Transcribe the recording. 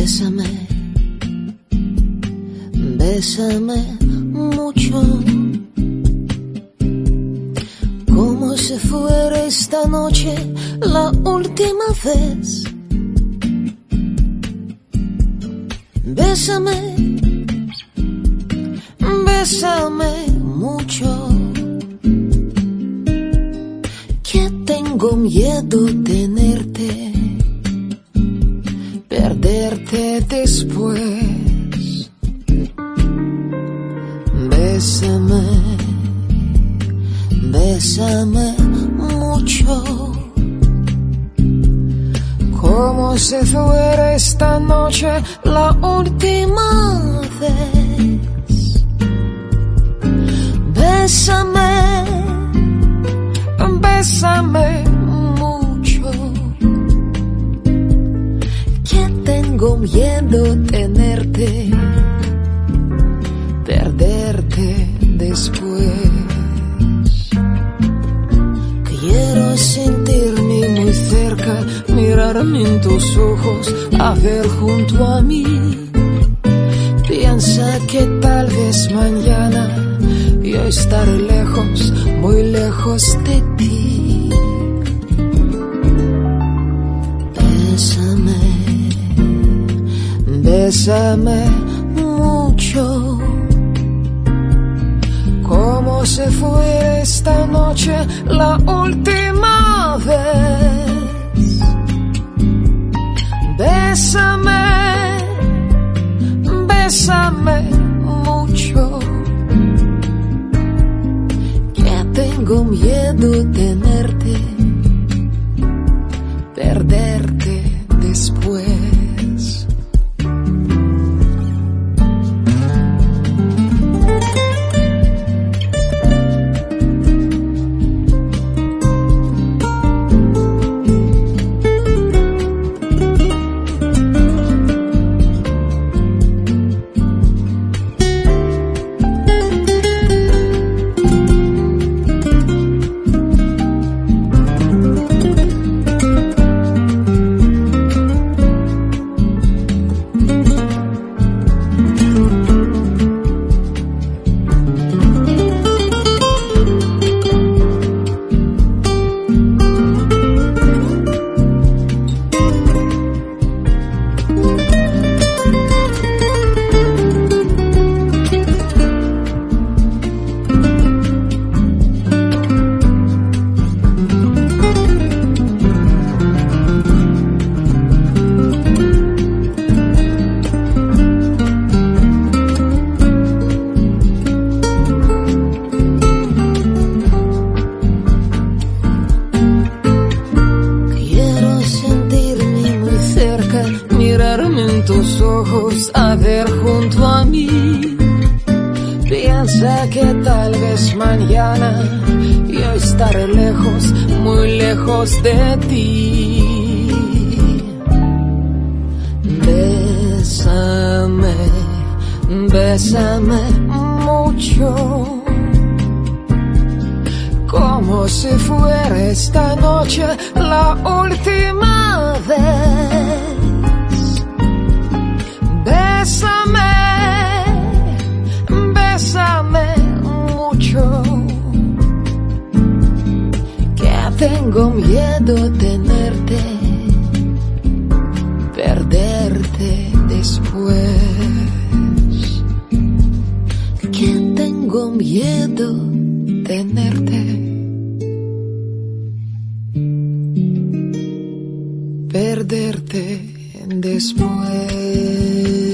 Bésame, bésame mucho, como si fuera esta noche la última vez. Bésame, bésame mucho, que tengo miedo tenerte, perderte después. Bésame, bésame mucho, como si fuera esta noche la última vez. Bésame, bésame mucho, que tengo miedo tenerte, perderte después. Quiero sentirme muy cerca, mirarme en tus ojos, a ver junto a mí. Piensa que tal vez mañana yo estaré lejos, muy lejos de ti. Bésame, bésame mucho, como si fuera esta noche la última vez. Bésame, bésame mucho, que tengo miedo tenerte, perderte después. En tus ojos, a ver junto a mí. Piensa que tal vez mañana yo estaré lejos, muy lejos de ti. Bésame, bésame mucho, como si fuera esta noche la última vez. Bésame, bésame mucho, que tengo miedo tenerte, perderte después. Que tengo miedo tenerte, perderte después.